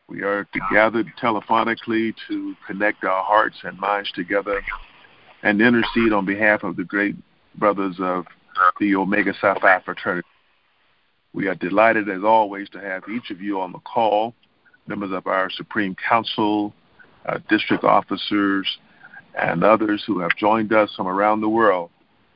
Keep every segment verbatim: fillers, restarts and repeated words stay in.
We are gathered telephonically to connect our hearts and minds together and intercede on behalf of the great brothers of the Omega Psi Phi fraternity. We are delighted, as always, to have each of you on the call, members of our Supreme Council, uh, district officers, and others who have joined us from around the world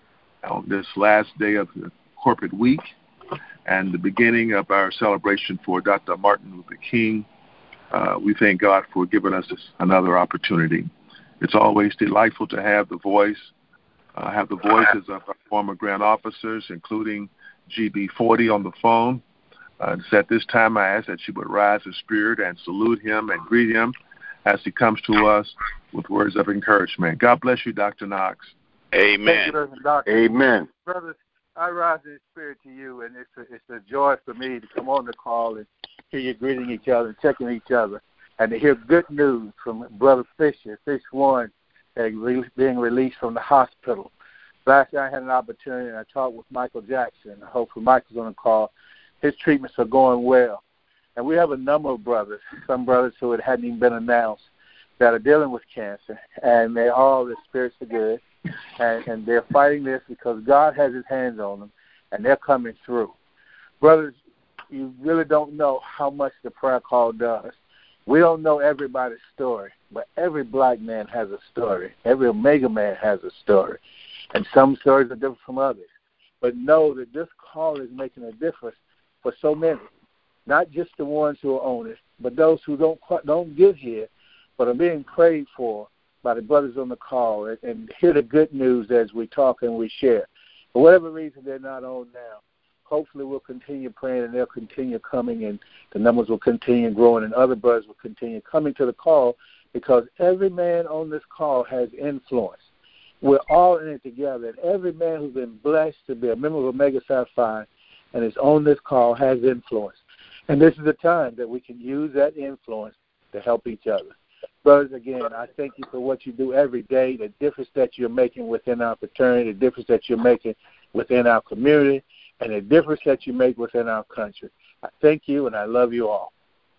on this last day of the corporate week and the beginning of our celebration for Doctor Martin Luther King. Uh, we thank God for giving us this, another opportunity. It's always delightful to have the voice, uh, have the voices of our former Grand Officers, including G B forty on the phone. Uh, so at this time, I ask that you would rise in spirit and salute him and greet him as he comes to us with words of encouragement. God bless you, Doctor Knox. Amen. Thank you, Doctor Amen. Brothers, I rise in spirit to you, and it's a, it's a joy for me to come on the call and hear you greeting each other and checking each other, and to hear good news from Brother Fisher, Fish One, uh, re- being released from the hospital. Last night I had an opportunity, and I talked with Michael Jackson. Hopefully Michael's on the call. His treatments are going well. And we have a number of brothers, some brothers who it hadn't even been announced, that are dealing with cancer, and they all, their spirits are good, and, and they're fighting this because God has his hands on them, and they're coming through. Brothers, you really don't know how much the prayer call does. We don't know everybody's story, but every black man has a story. Every Omega man has a story, and some stories are different from others. But know that this call is making a difference for so many, not just the ones who are on it, but those who don't don't get here, but are being prayed for by the brothers on the call, and, and hear the good news as we talk and we share. For whatever reason they're not on now, hopefully we'll continue praying and they'll continue coming, and the numbers will continue growing, and other brothers will continue coming to the call, because every man on this call has influence. We're all in it together, and every man who's been blessed to be a member of Omega Psi Phi and is on this call has influence. And this is the time that we can use that influence to help each other. Brothers, again, I thank you for what you do every day, the difference that you're making within our fraternity, the difference that you're making within our community, and the difference that you make within our country. I thank you, and I love you all.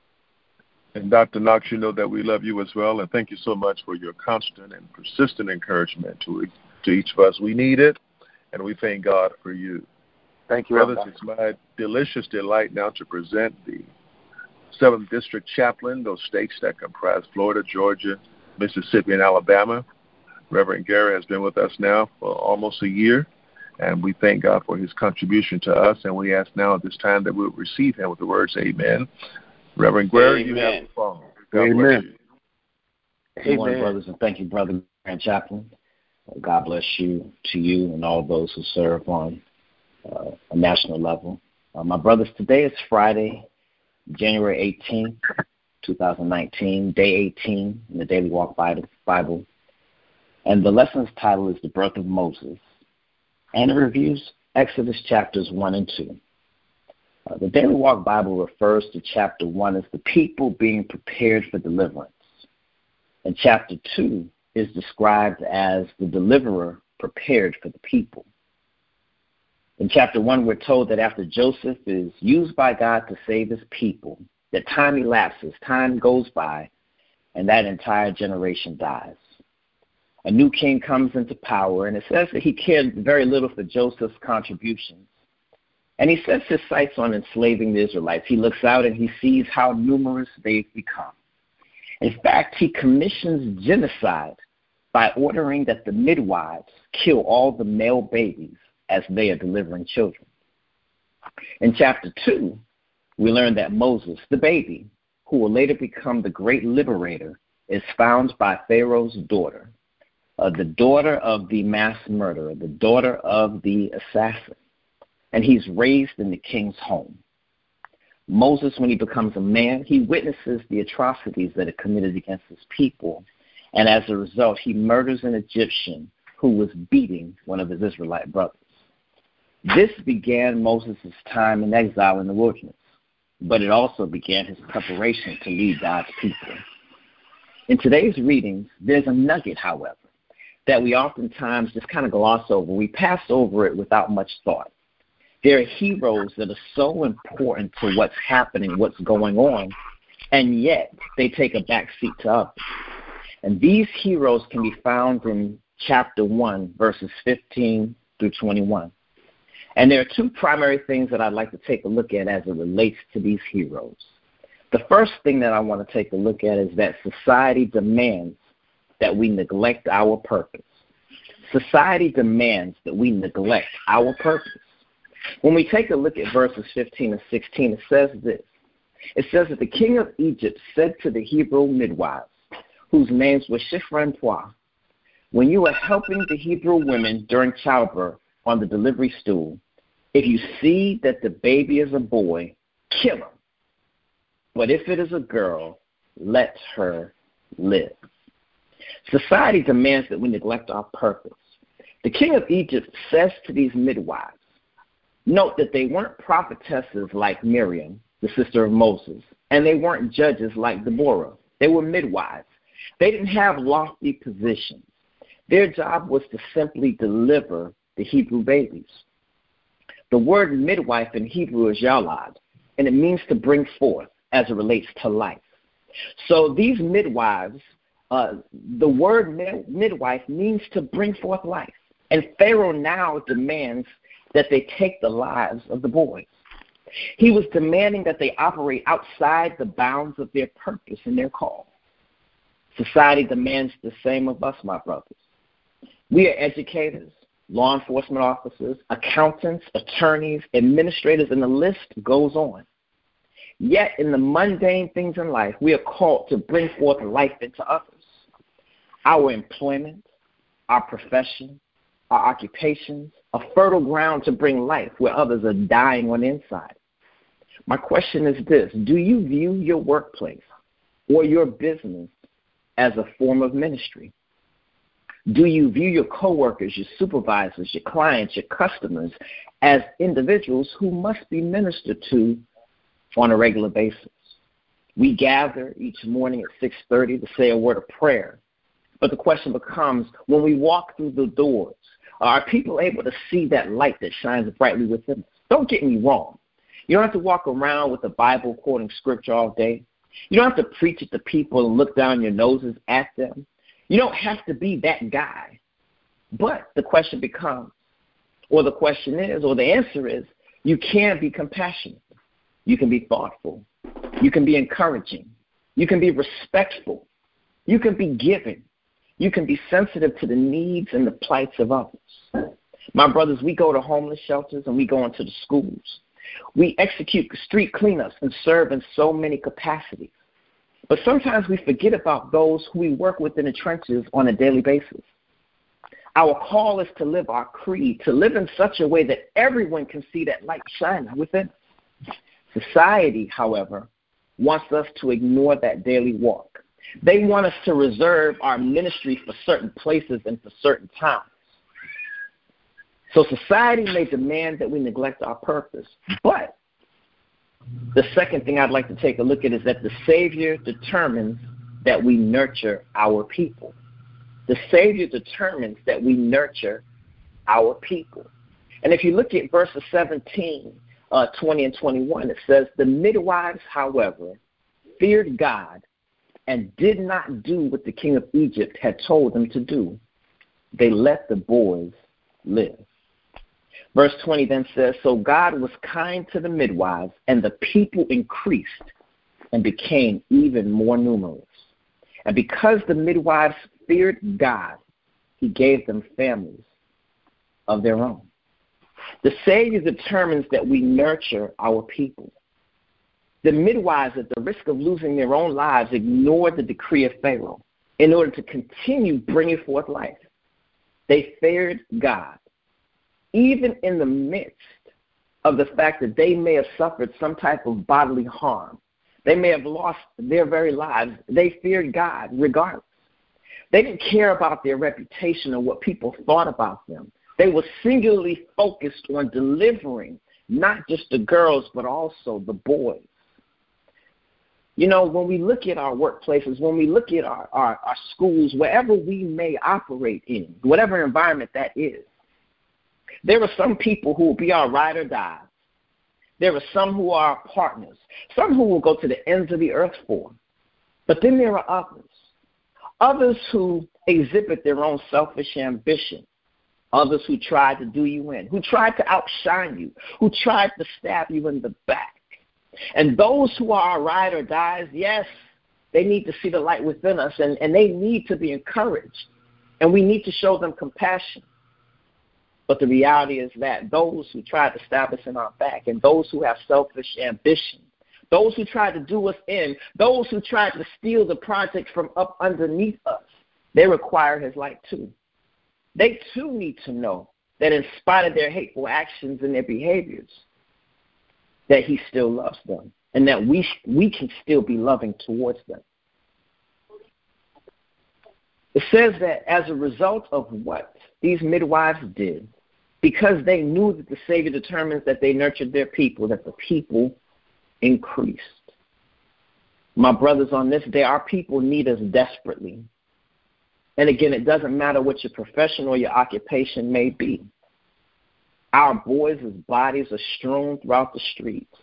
And Doctor Knox, you know that we love you as well, and thank you so much for your constant and persistent encouragement to, to each of us. We need it, and we thank God for you. Thank you, Brothers, Brother. it's my delicious delight now to present the seventh District Chaplain, those states that comprise Florida, Georgia, Mississippi, and Alabama. Reverend Gary has been with us now for almost a year, and we thank God for his contribution to us, and we ask now at this time that we'll receive him with the words, amen. Reverend Gary, you have the phone. God Amen. bless you. Good morning, brothers, and thank you, Brother Grand Chaplain. God bless you, to you, and all those who serve on uh, a national level. Uh, my brothers, today is Friday, January eighteenth, twenty nineteen, day eighteen in the Daily Walk Bible. And the lesson's title is The Birth of Moses. And it reviews Exodus chapters one and two. Uh, the Daily Walk Bible refers to chapter one as the people being prepared for deliverance. And chapter two is described as the deliverer prepared for the people. In chapter one, we're told that after Joseph is used by God to save his people, that time elapses, time goes by, and that entire generation dies. A new king comes into power, and it says that he cared very little for Joseph's contributions. And he sets his sights on enslaving the Israelites. He looks out and he sees how numerous they've become. In fact, he commissions genocide by ordering that the midwives kill all the male babies as they are delivering children. In chapter two, we learn that Moses, the baby, who will later become the great liberator, is found by Pharaoh's daughter, uh, the daughter of the mass murderer, the daughter of the assassin, and he's raised in the king's home. Moses, when he becomes a man, he witnesses the atrocities that are committed against his people, and as a result, he murders an Egyptian who was beating one of his Israelite brothers. This began Moses' time in exile in the wilderness, but it also began his preparation to lead God's people. In today's readings, there's a nugget, however, that we oftentimes just kind of gloss over. We pass over it without much thought. There are heroes that are so important to what's happening, what's going on, and yet they take a back seat to others. And these heroes can be found in chapter one, verses fifteen through twenty-one. And there are two primary things that I'd like to take a look at as it relates to these heroes. The first thing that I want to take a look at is that society demands that we neglect our purpose. Society demands that we neglect our purpose. When we take a look at verses fifteen and sixteen, it says this. It says that the king of Egypt said to the Hebrew midwives, whose names were Shiphrah and Puah, when you are helping the Hebrew women during childbirth on the delivery stool, if you see that the baby is a boy, kill him. But if it is a girl, let her live. Society demands that we neglect our purpose. The king of Egypt says to these midwives, note that they weren't prophetesses like Miriam, the sister of Moses, and they weren't judges like Deborah. They were midwives. They didn't have lofty positions. Their job was to simply deliver the Hebrew babies. The word midwife in Hebrew is yalad, and it means to bring forth as it relates to life. So these midwives, uh, the word mid- midwife means to bring forth life. And Pharaoh now demands that they take the lives of the boys. He was demanding that they operate outside the bounds of their purpose and their call. Society demands the same of us, my brothers. We are educators, law enforcement officers, accountants, attorneys, administrators, and the list goes on. Yet in the mundane things in life, we are called to bring forth life into others. Our employment, our profession, our occupations, a fertile ground to bring life where others are dying on the inside. My question is this: do you view your workplace or your business as a form of ministry? Do you view your coworkers, your supervisors, your clients, your customers as individuals who must be ministered to on a regular basis? We gather each morning at six thirty to say a word of prayer. But the question becomes, when we walk through the doors, are people able to see that light that shines brightly within us? Don't get me wrong. You don't have to walk around with a Bible quoting scripture all day. You don't have to preach at the people and look down your noses at them. You don't have to be that guy. But the question becomes, or the question is, or the answer is, you can be compassionate. You can be thoughtful. You can be encouraging. You can be respectful. You can be giving. You can be sensitive to the needs and the plights of others. My brothers, we go to homeless shelters and we go into the schools. We execute street cleanups and serve in so many capacities. But sometimes we forget about those who we work with in the trenches on a daily basis. Our call is to live our creed, to live in such a way that everyone can see that light shining within us. Society, however, wants us to ignore that daily walk. They want us to reserve our ministry for certain places and for certain times. So society may demand that we neglect our purpose. But the second thing I'd like to take a look at is that the Savior determines that we nurture our people. The Savior determines that we nurture our people. And if you look at verses seventeen, uh, twenty, and twenty-one, it says, the midwives, however, feared God and did not do what the king of Egypt had told them to do. They let the boys live. Verse twenty then says, so God was kind to the midwives, and the people increased and became even more numerous. And because the midwives feared God, he gave them families of their own. The Savior determines that we nurture our people. The midwives, at the risk of losing their own lives, ignored the decree of Pharaoh in order to continue bringing forth life. They feared God, even in the midst of the fact that they may have suffered some type of bodily harm. They may have lost their very lives. They feared God regardless. They didn't care about their reputation or what people thought about them. They were singularly focused on delivering not just the girls, but also the boys. You know, when we look at our workplaces, when we look at our, our, our schools, wherever we may operate in, whatever environment that is, there are some people who will be our ride or die. There are some who are partners, some who will go to the ends of the earth for. But then there are others, others who exhibit their own selfish ambition, others who try to do you in, who try to outshine you, who try to stab you in the back. And those who are our ride or dies, yes, they need to see the light within us, and, and they need to be encouraged, and we need to show them compassion. But the reality is that those who try to stab us in our back, and those who have selfish ambition, those who try to do us in, those who try to steal the project from up underneath us, they require his light too. They too need to know that in spite of their hateful actions and their behaviors, that he still loves them, and that we we can still be loving towards them. It says that as a result of what these midwives did, because they knew that the Savior determines that they nurtured their people, that the people increased. My brothers, on this day, our people need us desperately. And again, it doesn't matter what your profession or your occupation may be. Our boys' bodies are strewn throughout the streets.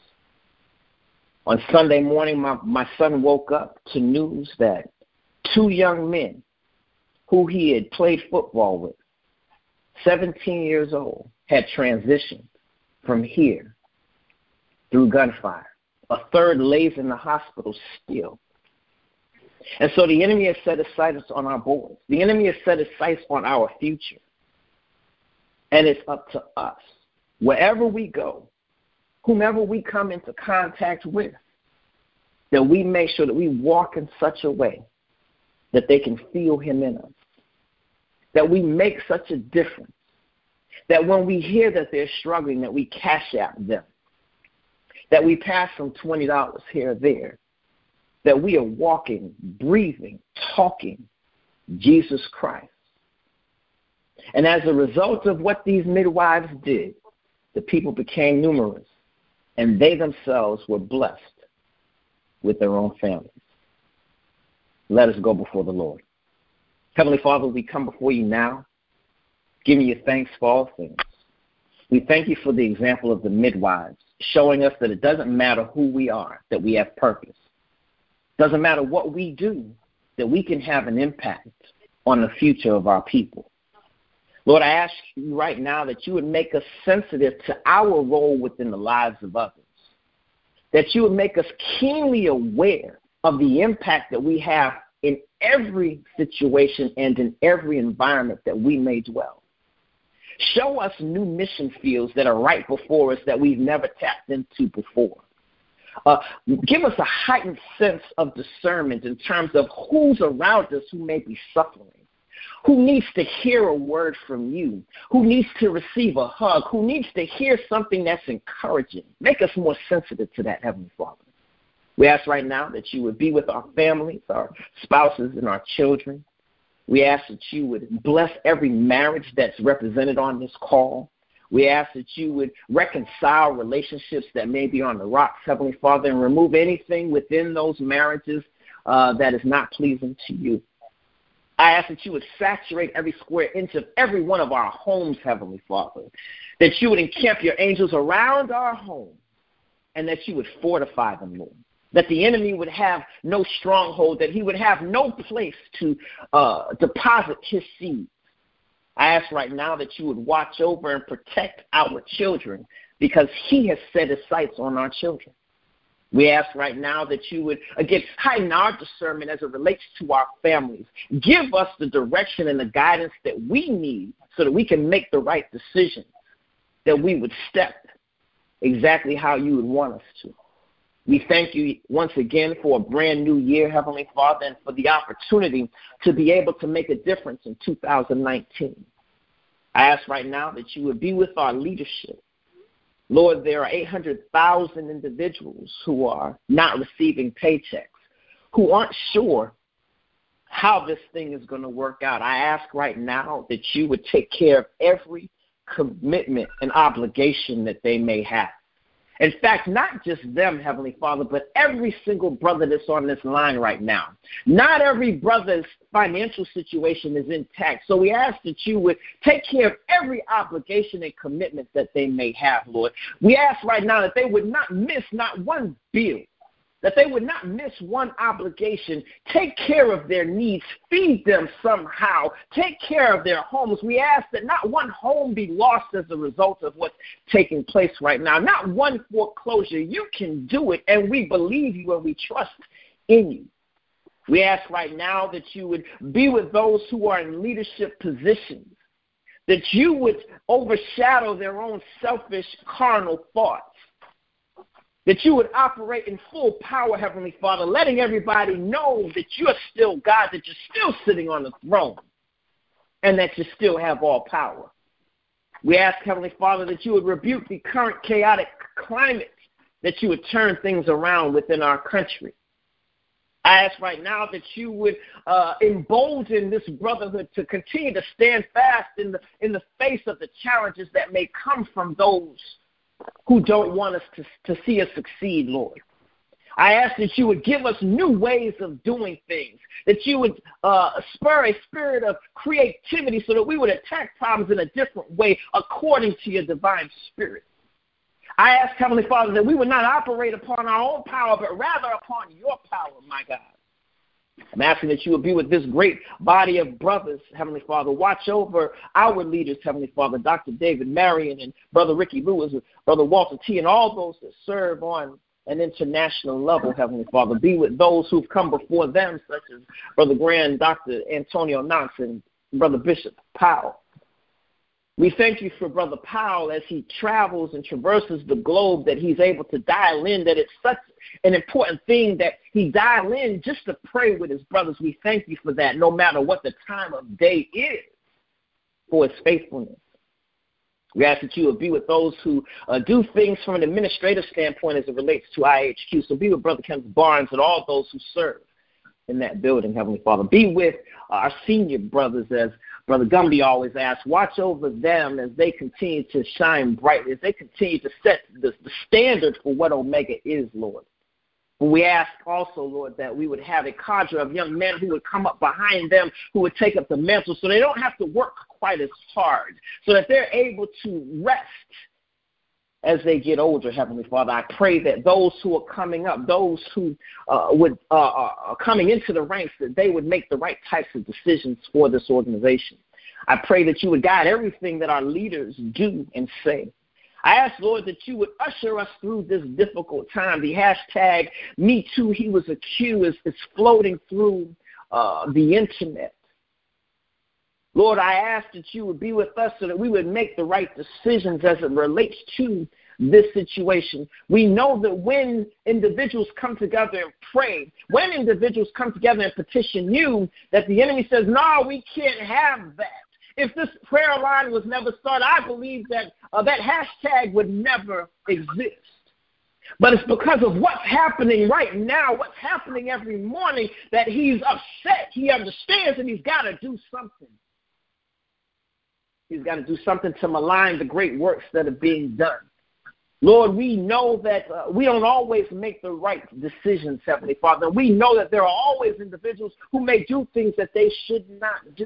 On Sunday morning, my, my son woke up to news that two young men who he had played football with, seventeen years old, had transitioned from here through gunfire. A third lays in the hospital still. And so the enemy has set his sights on our boys. The enemy has set his sights on our future. And it's up to us, wherever we go, whomever we come into contact with, that we make sure that we walk in such a way that they can feel him in us, that we make such a difference, that when we hear that they're struggling, that we cash out them, that we pass them twenty dollars here or there, that we are walking, breathing, talking Jesus Christ. And as a result of what these midwives did, the people became numerous, and they themselves were blessed with their own families. Let us go before the Lord. Heavenly Father, we come before you now, giving you thanks for all things. We thank you for the example of the midwives, showing us that it doesn't matter who we are, that we have purpose. Doesn't matter what we do, that we can have an impact on the future of our people. Lord, I ask you right now that you would make us sensitive to our role within the lives of others, that you would make us keenly aware of the impact that we have in every situation and in every environment that we may dwell. Show us new mission fields that are right before us that we've never tapped into before. Uh, give us a heightened sense of discernment in terms of who's around us who may be suffering, who needs to hear a word from you, who needs to receive a hug, who needs to hear something that's encouraging. Make us more sensitive to that, Heavenly Father. We ask right now that you would be with our families, our spouses, and our children. We ask that you would bless every marriage that's represented on this call. We ask that you would reconcile relationships that may be on the rocks, Heavenly Father, and remove anything within those marriages uh, that is not pleasing to you. I ask that you would saturate every square inch of every one of our homes, Heavenly Father, that you would encamp your angels around our home, and that you would fortify them, Lord, that the enemy would have no stronghold, that he would have no place to uh, deposit his seed. I ask right now that you would watch over and protect our children, because he has set his sights on our children. We ask right now that you would, again, heighten our discernment as it relates to our families. Give us the direction and the guidance that we need so that we can make the right decisions, that we would step exactly how you would want us to. We thank you once again for a brand new year, Heavenly Father, and for the opportunity to be able to make a difference in two thousand nineteen. I ask right now that you would be with our leadership. Lord, there are eight hundred thousand individuals who are not receiving paychecks, who aren't sure how this thing is going to work out. I ask right now that you would take care of every commitment and obligation that they may have. In fact, not just them, Heavenly Father, but every single brother that's on this line right now. Not every brother's financial situation is intact. So we ask that you would take care of every obligation and commitment that they may have, Lord. We ask right now that they would not miss not one bill, that they would not miss one obligation. Take care of their needs. Feed them somehow. Take care of their homes. We ask that not one home be lost as a result of what's taking place right now. Not one foreclosure. You can do it, and we believe you and we trust in you. We ask right now that you would be with those who are in leadership positions, that you would overshadow their own selfish, carnal thoughts, that you would operate in full power, Heavenly Father, letting everybody know that you're still God, that you're still sitting on the throne, and that you still have all power. We ask, Heavenly Father, that you would rebuke the current chaotic climate, that you would turn things around within our country. I ask right now that you would uh, embolden this brotherhood to continue to stand fast in the, in the face of the challenges that may come from those who don't want us to, to see us succeed, Lord. I ask that you would give us new ways of doing things, that you would uh, spur a spirit of creativity so that we would attack problems in a different way according to your divine spirit. I ask, Heavenly Father, that we would not operate upon our own power, but rather upon your power, my God. I'm asking that you would be with this great body of brothers, Heavenly Father. Watch over our leaders, Heavenly Father, Doctor David Marion and Brother Ricky Lewis, Brother Walter T., and all those that serve on an international level, Heavenly Father. Be with those who've come before them, such as Brother Grand, Doctor Antonio Knox, and Brother Bishop Powell. We thank you for Brother Powell as he travels and traverses the globe, that he's able to dial in, that it's such an important thing that he dial in just to pray with his brothers. We thank you for that, no matter what the time of day is, for his faithfulness. We ask that you would be with those who uh, do things from an administrative standpoint as it relates to I H Q. So be with Brother Kenneth Barnes and all those who serve in that building, Heavenly Father. Be with our senior brothers, as Brother Gumby always asks. Watch over them as they continue to shine brightly, as they continue to set the, the standard for what Omega is, Lord. We ask also, Lord, that we would have a cadre of young men who would come up behind them, who would take up the mantle so they don't have to work quite as hard, so that they're able to rest as they get older, Heavenly Father. I pray that those who are coming up, those who uh, would uh, are coming into the ranks, that they would make the right types of decisions for this organization. I pray that you would guide everything that our leaders do and say. I ask, Lord, that you would usher us through this difficult time. The hashtag Me Too, He Was Accused is, is floating through uh, the internet. Lord, I ask that you would be with us so that we would make the right decisions as it relates to this situation. We know that when individuals come together and pray, when individuals come together and petition you, that the enemy says, no, we can't have that. If this prayer line was never started, I believe that uh, that hashtag would never exist. But it's because of what's happening right now, what's happening every morning, that he's upset. He understands, and he's got to do something. He's got to do something to malign the great works that are being done. Lord, we know that uh, we don't always make the right decisions, Heavenly Father. We know that there are always individuals who may do things that they should not do.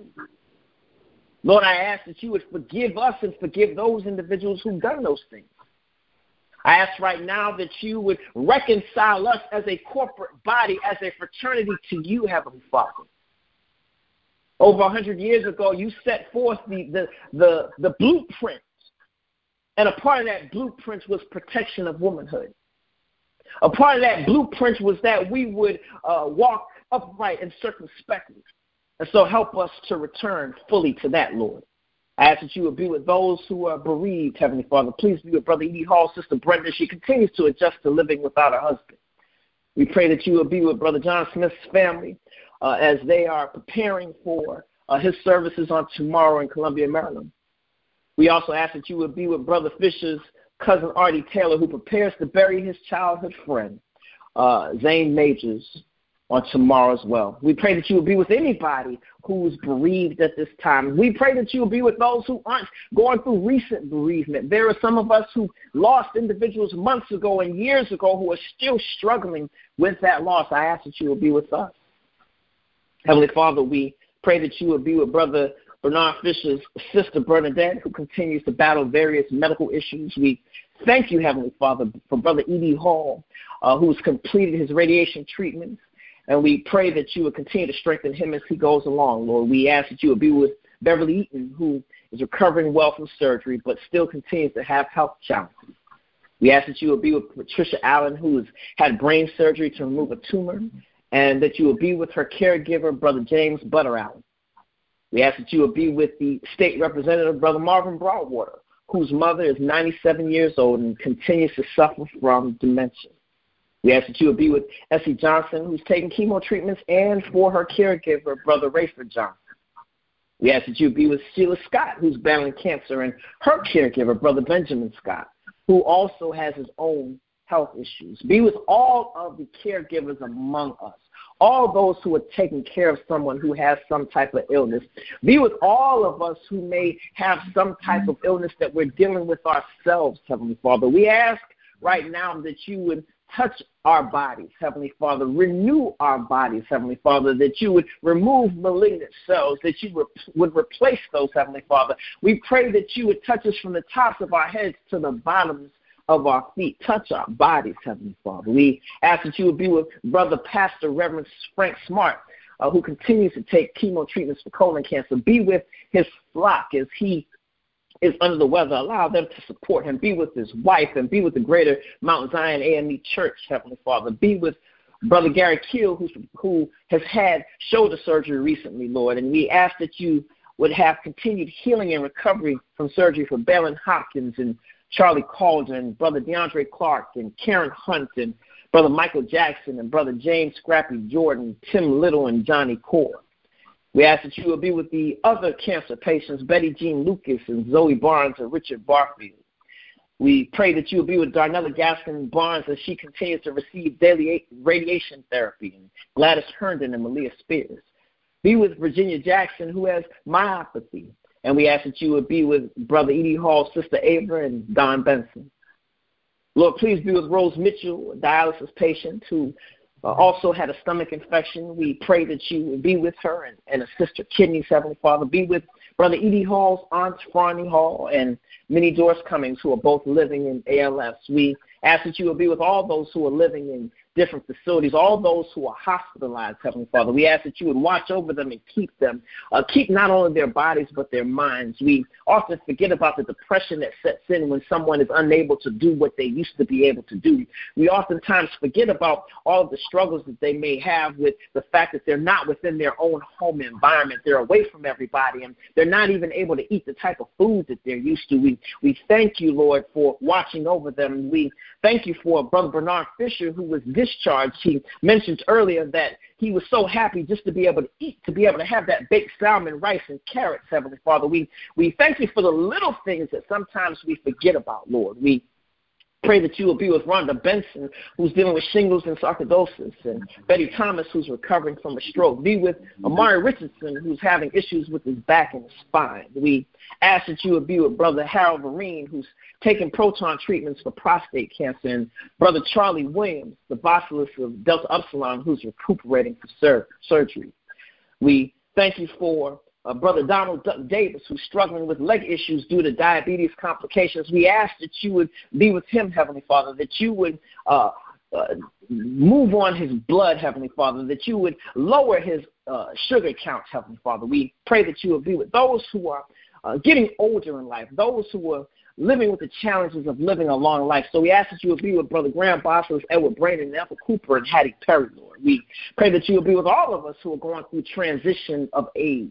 Lord, I ask that you would forgive us and forgive those individuals who've done those things. I ask right now that you would reconcile us as a corporate body, as a fraternity to you, Heavenly Father. Over a hundred years ago, you set forth the, the, the, the blueprint, and a part of that blueprint was protection of womanhood. A part of that blueprint was that we would uh, walk upright and circumspectly. And so help us to return fully to that, Lord. I ask that you would be with those who are bereaved, Heavenly Father. Please be with Brother Edie Hall, Sister Brenda. She continues to adjust to living without her husband. We pray that you would be with Brother John Smith's family uh, as they are preparing for uh, his services on tomorrow in Columbia, Maryland. We also ask that you would be with Brother Fisher's cousin Artie Taylor, who prepares to bury his childhood friend, uh, Zane Majors, on tomorrow as well. We pray that you will be with anybody who's bereaved at this time. We pray that you will be with those who aren't going through recent bereavement. There are some of us who lost individuals months ago and years ago who are still struggling with that loss. I ask that you will be with us. Heavenly Father, we pray that you will be with Brother Bernard Fisher's sister Bernadette, who continues to battle various medical issues. We thank you, Heavenly Father, for Brother E D Hall, uh, who has completed his radiation treatments. And we pray that you would continue to strengthen him as he goes along, Lord. We ask that you would be with Beverly Eaton, who is recovering well from surgery but still continues to have health challenges. We ask that you would be with Patricia Allen, who has had brain surgery to remove a tumor, and that you would be with her caregiver, Brother James Butter Allen. We ask that you would be with the state representative, Brother Marvin Broadwater, whose mother is ninety-seven years old and continues to suffer from dementia. We ask that you would be with Essie Johnson, who's taking chemo treatments, and for her caregiver, Brother Rayford Johnson. We ask that you would be with Sheila Scott, who's battling cancer, and her caregiver, Brother Benjamin Scott, who also has his own health issues. Be with all of the caregivers among us, all those who are taking care of someone who has some type of illness. Be with all of us who may have some type of illness that we're dealing with ourselves, Heavenly Father. We ask right now that you would touch our bodies, Heavenly Father. Renew our bodies, Heavenly Father, that you would remove malignant cells, that you would, would replace those, Heavenly Father. We pray that you would touch us from the tops of our heads to the bottoms of our feet. Touch our bodies, Heavenly Father. We ask that you would be with Brother Pastor Reverend Frank Smart, uh, who continues to take chemo treatments for colon cancer. Be with his flock as he is under the weather. Allow them to support him. Be with his wife and be with the Greater Mount Zion A M E Church, Heavenly Father. Be with Brother Gary Keel, who, who has had shoulder surgery recently, Lord. And we ask that you would have continued healing and recovery from surgery for Balin Hopkins and Charlie Calder, Brother DeAndre Clark and Karen Hunt and Brother Michael Jackson and Brother James Scrappy Jordan, Tim Little and Johnny Core. We ask that you will be with the other cancer patients, Betty Jean Lucas and Zoe Barnes and Richard Barfield. We pray that you will be with Darnella Gaskin Barnes as she continues to receive daily radiation therapy, and Gladys Herndon and Malia Spears. Be with Virginia Jackson, who has myopathy. And we ask that you would be with Brother E D Hall, Sister Ava, and Don Benson. Lord, please be with Rose Mitchell, a dialysis patient who uh, also had a stomach infection. We pray that you would be with her and, and assist her kidneys, Heavenly Father. Be with Brother E D Hall's Aunt Franny Hall and Minnie Doris Cummings, who are both living in A L S. We ask that you will be with all those who are living in different facilities, all those who are hospitalized, Heavenly Father. We ask that you would watch over them and keep them, uh, keep not only their bodies but their minds. We often forget about the depression that sets in when someone is unable to do what they used to be able to do. We oftentimes forget about all of the struggles that they may have with the fact that they're not within their own home environment. They're away from everybody, and they're not even able to eat the type of food that they're used to. We, we thank you, Lord, for watching over them. We thank you for Brother Bernard Fisher, who was discharged. He mentioned earlier that he was so happy just to be able to eat, to be able to have that baked salmon, rice, and carrots, Heavenly Father. We, we thank you for the little things that sometimes we forget about, Lord. We pray that you will be with Rhonda Benson, who's dealing with shingles and sarcoidosis, and Betty Thomas, who's recovering from a stroke. Be with Amari Richardson, who's having issues with his back and his spine. We ask that you would be with Brother Harold Vereen, who's taking proton treatments for prostate cancer, and Brother Charlie Williams, the bacillus of Delta Upsilon, who's recuperating from sur- surgery. We thank you for Uh, Brother Donald Duck Davis, who's struggling with leg issues due to diabetes complications. We ask that you would be with him, Heavenly Father, that you would uh, uh, move on his blood, Heavenly Father, that you would lower his uh, sugar count, Heavenly Father. We pray that you would be with those who are uh, getting older in life, those who are living with the challenges of living a long life. So we ask that you would be with Brother Graham Bossel's, Edward Brandon, and Ethel Cooper, and Hattie Perry, Lord. We pray that you would be with all of us who are going through transition of age.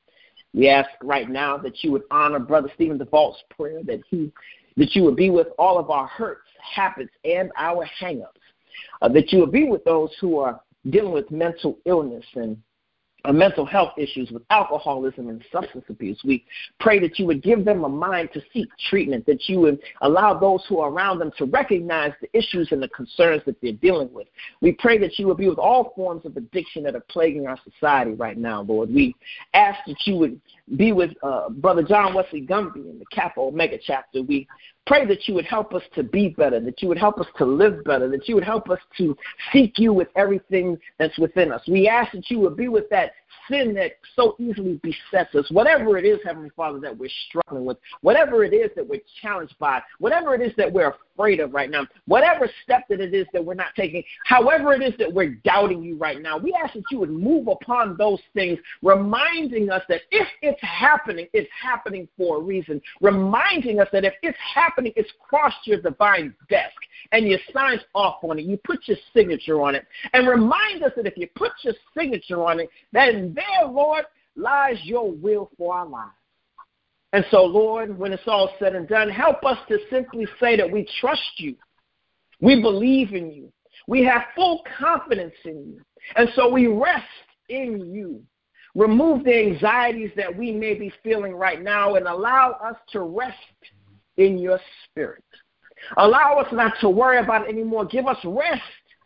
We ask right now that you would honor Brother Stephen DeVault's prayer, that he, that you would be with all of our hurts, habits, and our hang-ups, uh, that you would be with those who are dealing with mental illness, and mental health issues with alcoholism and substance abuse. We pray that you would give them a mind to seek treatment, that you would allow those who are around them to recognize the issues and the concerns that they're dealing with. We pray that you would be with all forms of addiction that are plaguing our society right now, Lord. We ask that you would be with uh, Brother John Wesley Gumby in the Kappa Omega chapter. We pray that you would help us to be better, that you would help us to live better, that you would help us to seek you with everything that's within us. We ask that you would be with that sin that so easily besets us, whatever it is, Heavenly Father, that we're struggling with, whatever it is that we're challenged by, whatever it is that we're afraid of right now, whatever step that it is that we're not taking, however it is that we're doubting you right now, we ask that you would move upon those things, reminding us that if it's happening, it's happening for a reason, reminding us that if it's happening, it's crossed your divine desk, and you signed off on it, you put your signature on it, and remind us that if you put your signature on it, then there, Lord, lies your will for our lives. And so, Lord, when it's all said and done, help us to simply say that we trust you. We believe in you. We have full confidence in you. And so we rest in you. Remove the anxieties that we may be feeling right now and allow us to rest in your spirit. Allow us not to worry about it anymore. Give us rest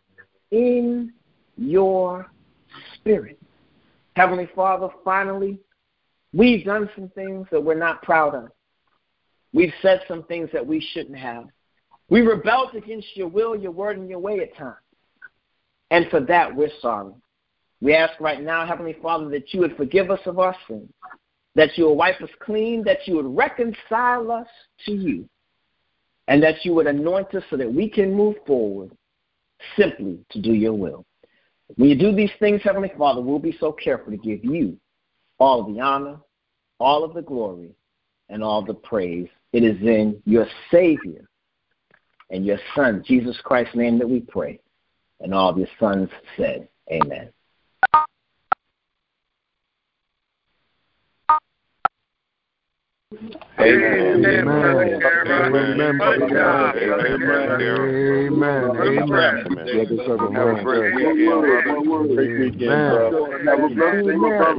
in your spirit. Heavenly Father, finally, we've done some things that we're not proud of. We've said some things that we shouldn't have. We rebelled against your will, your word, and your way at times. And for that, we're sorry. We ask right now, Heavenly Father, that you would forgive us of our sins, that you would wipe us clean, that you would reconcile us to you, and that you would anoint us so that we can move forward simply to do your will. When you do these things, Heavenly Father, we'll be so careful to give you all of the honor, all of the glory, and all the praise. It is in your Savior and your Son, Jesus Christ's name, that we pray. And all of your sons said, amen. Amen. Amen. Amen. Amen. Amen.